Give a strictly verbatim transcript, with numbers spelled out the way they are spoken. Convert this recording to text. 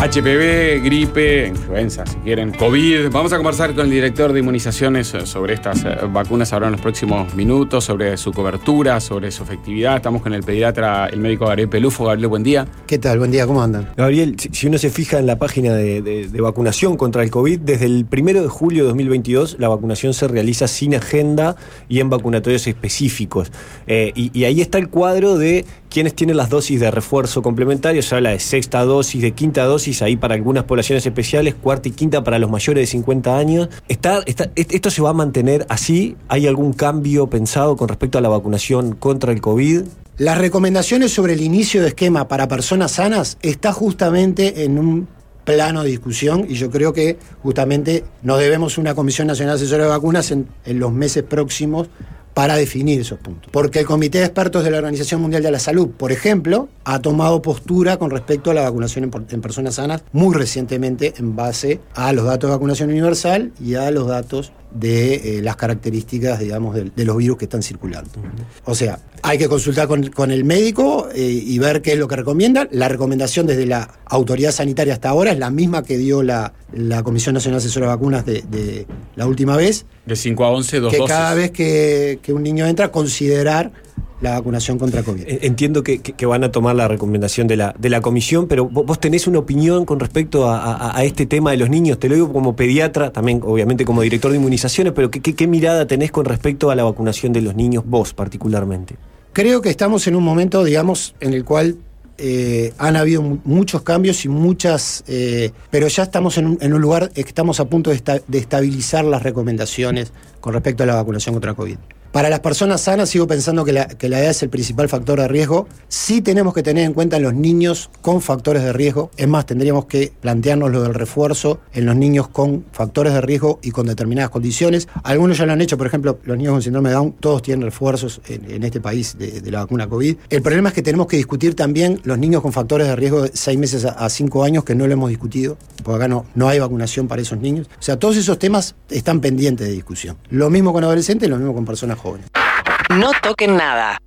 H P V, gripe, influenza, si quieren, COVID. Vamos a conversar con el director de inmunizaciones sobre estas vacunas ahora en los próximos minutos, sobre su cobertura, sobre su efectividad. Estamos con el pediatra, el médico Gabriel Pelufo. Gabriel, buen día. ¿Qué tal? Buen día, ¿cómo andan? Gabriel, si uno se fija en la página de, de, de vacunación contra el COVID, desde el primero de julio de dos mil veintidós la vacunación se realiza sin agenda y en vacunatorios específicos. Eh, y, y ahí está el cuadro de quienes tienen las dosis de refuerzo complementario. Se habla de sexta dosis, de quinta dosis, ahí para algunas poblaciones especiales, cuarta y quinta para los mayores de cincuenta años. ¿Está, está, ¿Esto se va a mantener así? ¿Hay algún cambio pensado con respecto a la vacunación contra el COVID? Las recomendaciones sobre el inicio de esquema para personas sanas está justamente en un plano de discusión, y yo creo que justamente nos debemos una Comisión Nacional Asesora de Vacunas en, en los meses próximos para definir esos puntos. Porque el Comité de Expertos de la Organización Mundial de la Salud, por ejemplo, ha tomado postura con respecto a la vacunación en, en personas sanas muy recientemente en base a los datos de vacunación universal y a los datos de eh, las características, digamos, de, de los virus que están circulando. O sea, hay que consultar con, con el médico eh, y ver qué es lo que recomiendan. La recomendación desde la autoridad sanitaria hasta ahora es la misma que dio la, la Comisión Nacional Asesora de Vacunas de, de la última vez. De cinco a once, dos que dosis. Cada vez que, que un niño entra, considerar la vacunación contra COVID. Entiendo que, que, que van a tomar la recomendación de la, de la comisión, pero vos tenés una opinión con respecto a, a, a este tema de los niños. Te lo digo como pediatra, también obviamente como director de inmunizaciones, pero ¿qué, qué, qué mirada tenés con respecto a la vacunación de los niños, vos particularmente? Creo que estamos en un momento, digamos, en el cual eh, han habido muchos cambios y muchas, eh, pero ya estamos en un, en un lugar que estamos a punto de, esta, de estabilizar las recomendaciones con respecto a la vacunación contra COVID. Para las personas sanas sigo pensando que la, que la edad es el principal factor de riesgo. Sí tenemos que tener en cuenta en los niños con factores de riesgo. Es más, tendríamos que plantearnos lo del refuerzo en los niños con factores de riesgo y con determinadas condiciones. Algunos ya lo han hecho, por ejemplo, los niños con síndrome de Down, todos tienen refuerzos en, en este país de, de la vacuna COVID. El problema es que tenemos que discutir también los niños con factores de riesgo de seis meses a cinco años, que no lo hemos discutido, porque acá no, no hay vacunación para esos niños. O sea, todos esos temas están pendientes de discusión. Lo mismo con adolescentes, lo mismo con personas jóvenes. No toquen nada.